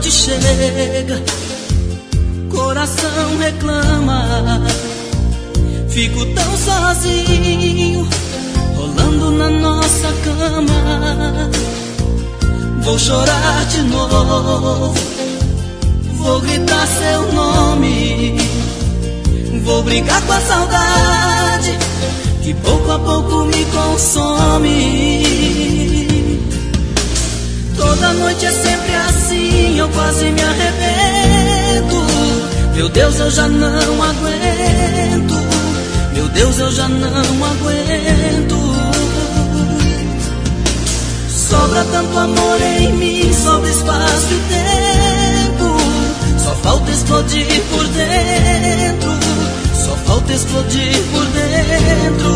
noite chega, coração reclama. Fico tão sozinho, rolando na nossa cama. Vou chorar de novo, vou gritar seu nome. Vou brigar com a saudade, que pouco a pouco me consome. Toda noite é sempre assim, eu quase me arrebento. Meu Deus, eu já não aguento. Meu Deus, eu já não aguento. Sobra tanto amor em mim, sobra espaço e tempo. Só falta explodir por dentro. Só falta explodir por dentro.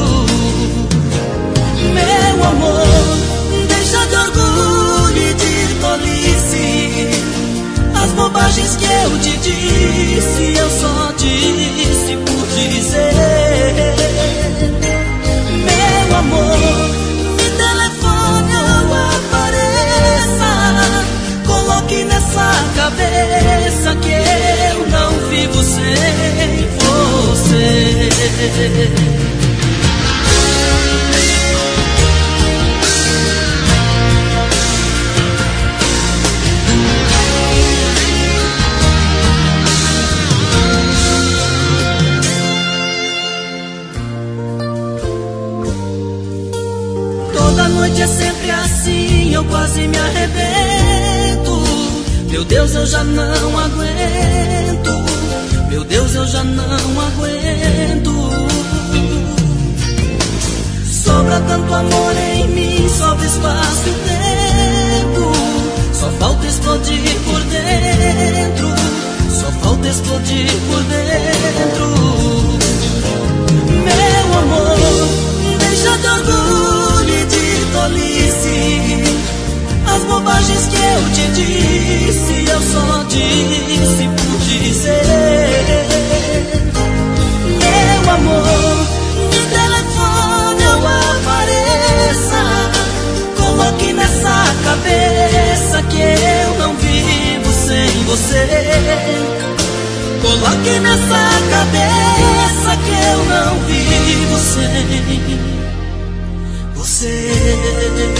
Meu amor, deixa de orgulho e de tolice. As bobagens que eu te disse, eu só disse por dizer. Meu amor, me telefone ou apareça. Coloque nessa cabeça que eu não vivo sem você. Toda noite é sempre assim, eu quase me arrebento. Meu Deus, eu já não aguento. Meu Deus, eu já não aguento. Sobra tanto amor em mim, sobra espaço e tempo. Só falta explodir por dentro. Só falta explodir por dentro. Meu amor, deixa de orgulho e de tolice. As bobagens que eu te disse, eu só disse por dizer. Meu amor, me telefone ou apareça. Coloque nessa cabeça que eu não vivo sem você. Coloque nessa cabeça que eu não vivo sem você.